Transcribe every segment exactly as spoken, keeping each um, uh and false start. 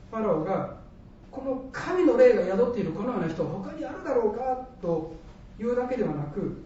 ファラオがこの神の霊が宿っているこのような人は他にあるだろうかというだけではなく、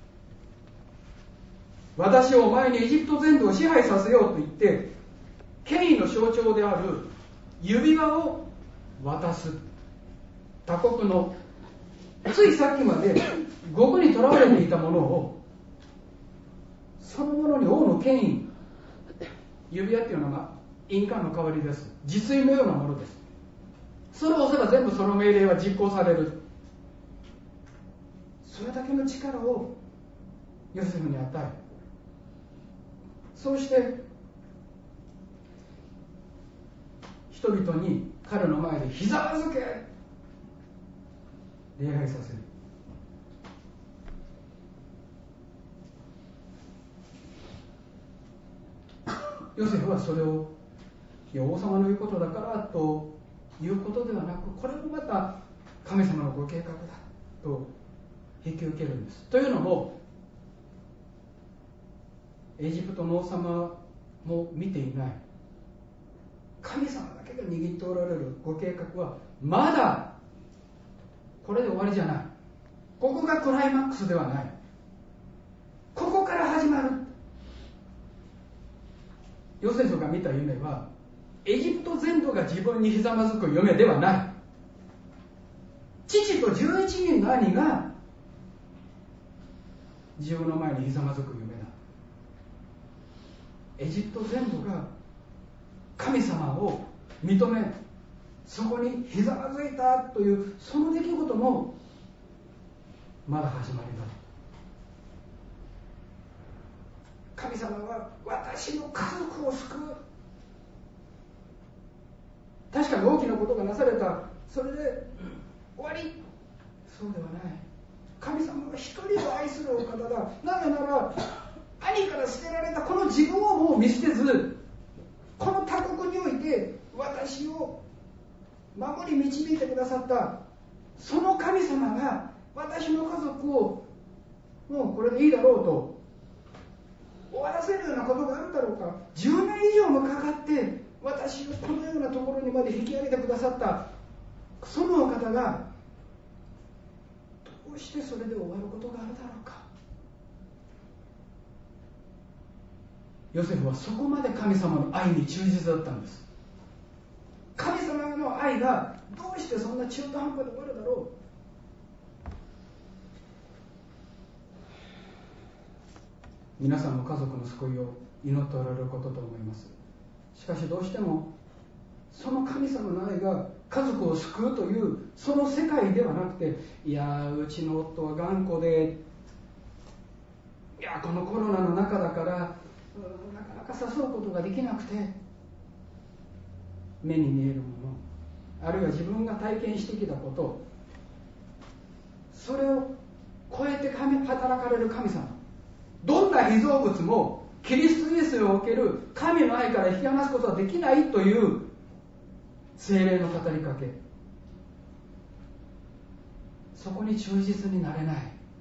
私をお前にエジプト全土を支配させようと言って権威の象徴である指輪を渡す。他国のついさっきまで獄に囚われていたものをそのものに王の権威、指輪っていうのは印鑑の代わりです。実印のようなものです。それを押せば全部その命令は実行される。それだけの力をヨセフに与え、そうして人々に彼の前でひざまずけ礼拝させる。ヨセフはそれをいや王様の言うことだからということではなく、これもまた神様のご計画だと引き受けるんです。というのもエジプトの王様も見ていない、神様だけが握っておられるご計画はまだこれで終わりじゃない。ここがクライマックスではない。ここから始まる。ヨセフが見た夢はエジプト全土が自分にひざまずく夢ではない。父とじゅういちにんの兄が自分の前にひざまずく夢だ。エジプト全土が神様を認め、そこにひざまずいたというその出来事もまだ始まりだ。神様は私の家族を救う。確かに大きなことがなされた、それで終わり。そうではない。神様は一人を愛するお方だ。なぜなら兄から捨てられたこの自分をもう見捨てず、この他国において私を守り導いてくださったその神様が私の家族をもうこれでいいだろうと終わらせるようなことがあるだろうか。じゅうねん以上もかかって私をこのようなところにまで引き上げてくださったそのお方がどうしてそれで終わることがあるだろうか。ヨセフはそこまで神様の愛に忠実だったんです。神様の愛がどうしてそんな中途半端で終わるだろう。皆さんの家族の救いを祈っておられることと思います。しかしどうしてもその神様の愛が家族を救うというその世界ではなくて、いやうちの夫は頑固で、いやこのコロナの中だからなかなか誘うことができなくて、目に見えるもの、あるいは自分が体験してきたこと、それを超えて神働かれる神様、どんな被造物もキリストイエスにおける神の愛から引き離すことはできないという聖霊の語りかけ、そこに忠実になれない、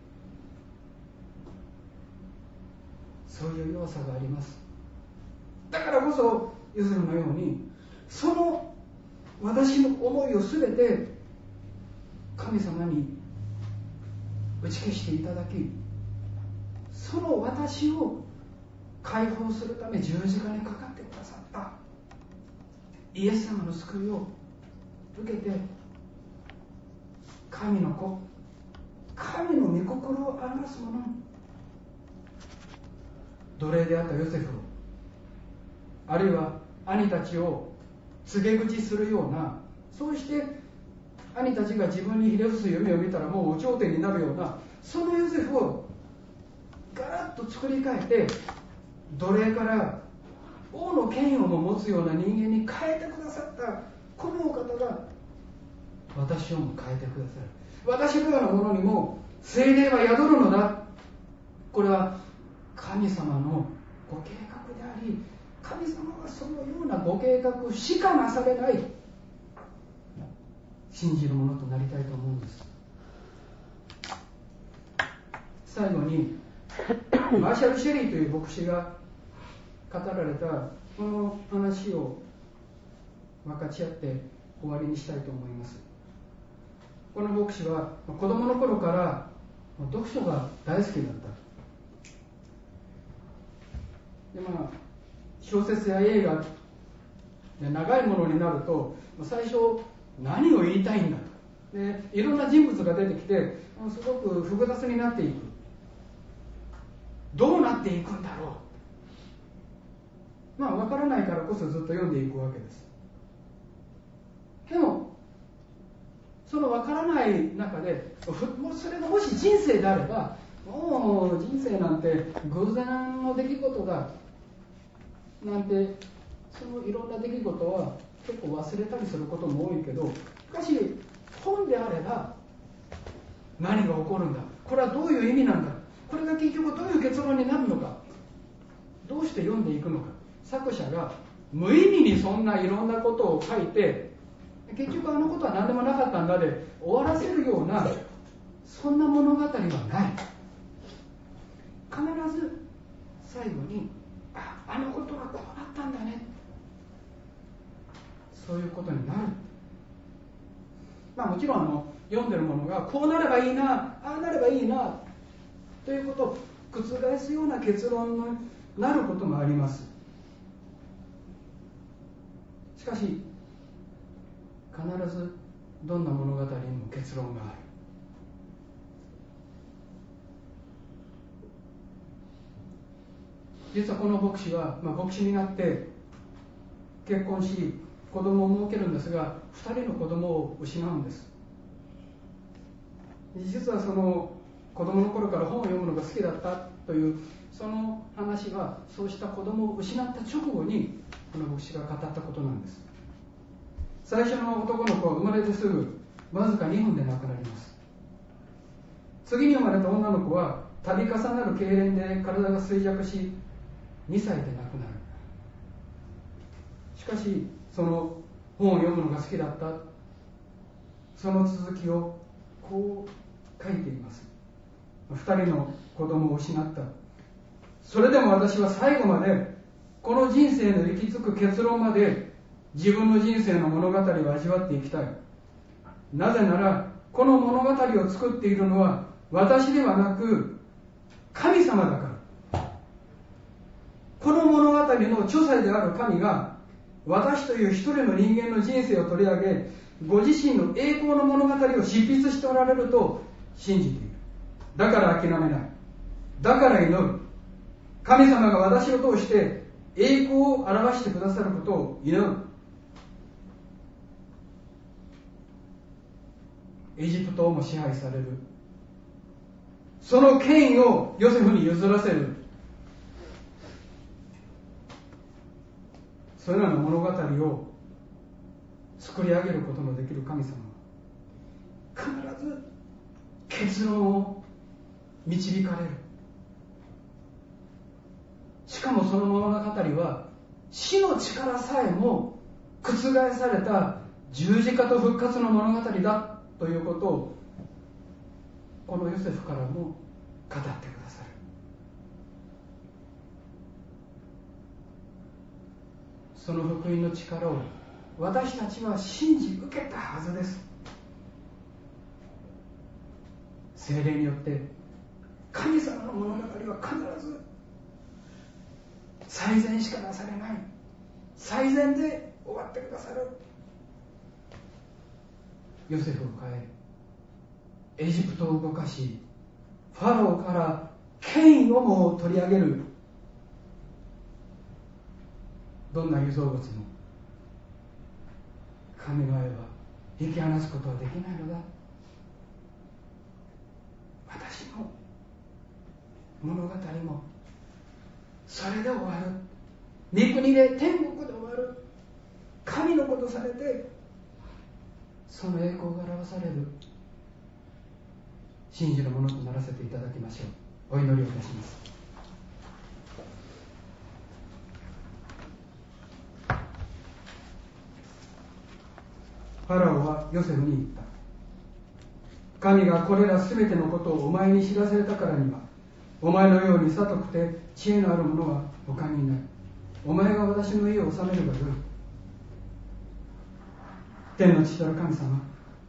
そういう弱さがあります。だからこそヨセフのようにその私の思いをすべて神様に打ち消していただき、その私を解放するため十字架にかかってくださったイエス様の救いを受けて、神の子、神の御心を表すもの、奴隷であったヨセフを、あるいは兄たちを告げ口するような、そうして兄たちが自分にひれ伏す夢を見たらもう頂点になるような、そのヨセフをガラッと作り変えて、奴隷から王の権威をも持つような人間に変えてくださったこのお方が私をも変えてくださる。私のようなものにも聖霊は宿るのだ。これは神様のご計画であり、神様はそのようなご計画しかなされない信じるものとなりたいと思うんです。最後にマーシャル・シェリーという牧師が語られたこの話を分かち合って終わりにしたいと思います。この牧師は子供の頃から読書が大好きだった。で、まあ、小説や映画で長いものになると最初何を言いたいんだと、でいろんな人物が出てきてすごく複雑になっていく。どうなっていくんだろう、まあ分からないからこそずっと読んでいくわけです。でもその分からない中で、もうそれがもし人生であれば、もう人生なんて偶然の出来事だなんて、そのいろんな出来事は結構忘れたりすることも多いけど、しかし本であれば何が起こるんだ、これはどういう意味なんだ、これが結局どういう結論になるのか、どうして読んでいくのか、作者が無意味にそんないろんなことを書いて、結局あのことは何でもなかったんだで終わらせるような、そんな物語はない。必ず最後に、あ、あのことがこうなったんだね、そういうことになる。まあもちろんあの読んでるものがこうなればいいな、ああなればいいなということを覆すような結論になることもあります。しかし必ずどんな物語にも結論がある。実はこの牧師は、まあ、牧師になって結婚し子供を設けるんですが、ふたりの子供を失うんです。実はその子供の頃から本を読むのが好きだったというその話は、そうした子供を失った直後にこの牧師が語ったことなんです。最初の男の子は生まれてすぐわずかにふんで亡くなります。次に生まれた女の子は度重なる痙攣で体が衰弱しにさいで亡くなる。しかしその本を読むのが好きだったその続きをこう書いています。ふたりの子供を失った。それでも私は最後までこの人生の行き着く結論まで自分の人生の物語を味わっていきたい。なぜならこの物語を作っているのは私ではなく神様だから。この物語の著者である神が私という一人の人間の人生を取り上げ、ご自身の栄光の物語を執筆しておられると信じている。だから諦めない。だから祈る。神様が私を通して栄光を表してくださることを祈る。エジプトをも支配される、その権威をヨセフに譲らせる、そのような物語を作り上げることのできる神様は必ず結論を導かれる。しかもその物語は死の力さえも覆された十字架と復活の物語だということをこのヨセフからも語ってくださる。その福音の力を私たちは信じ受けたはずです。聖霊によって神様の物語は必ず最善しかなされない、最善で終わってくださる。ヨセフを変え、エジプトを動かし、ファローから権威をも取り上げる。どんな被造物も神の愛は引き離すことはできないのだ。私の物語もそれで終わる。御国で天国で終わる。神のことされてその栄光が表される。信じるものとならせていただきましょう。お祈りをいたします。ファラオはヨセフに言った。神がこれらすべてのことをお前に知らせたからには、お前のように聡くて知恵のある者は他にいない。お前が私の家を治めればよい。 天の父なる神様、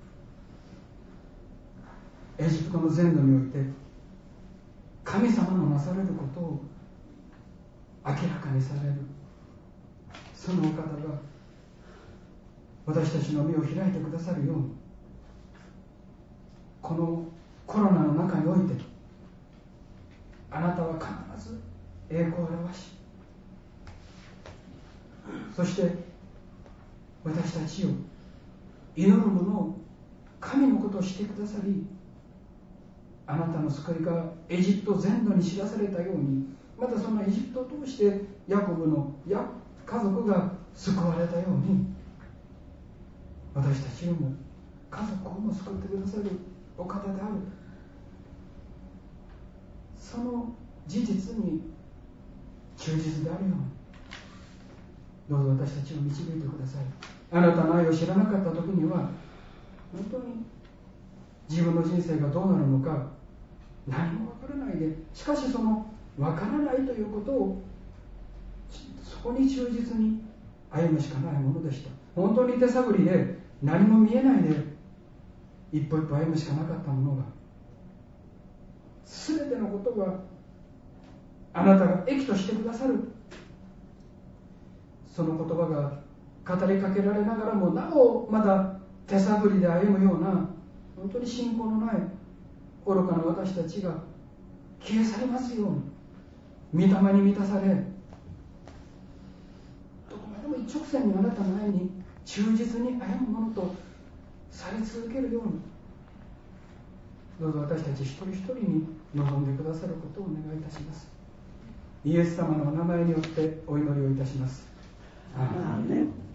エジプトの全土において神様のなされることを明らかにされる、そのお方が私たちの目を開いてくださるように、このコロナの中においてあなたは必ず栄光を表し、そして私たちを祈る者を神のことをしてくださり、あなたの救いがエジプト全土に知らされたように、またそのエジプトを通してヤコブのや家族が救われたように、私たちをも家族をも救ってくださるお方である、その事実に忠実であるように、どうぞ私たちを導いてください。あなたの愛を知らなかった時には本当に自分の人生がどうなるのか何も分からないで、しかしその分からないということをそこに忠実に歩むしかないものでした。本当に手探りで何も見えないで一歩一歩歩むしかなかったものが、全てのことはあなたが益としてくださる、その言葉が語りかけられながらもなおまだ手探りで歩むような本当に信仰のない愚かな私たちが消え去りますように、御霊に満たされ、どこまでも一直線にあなたの愛に忠実に歩むものとされ続けるように、どうぞ私たち一人一人に望んでくださることをお願いいたします。イエス様のお名前によってお祈りをいたします。アーメン。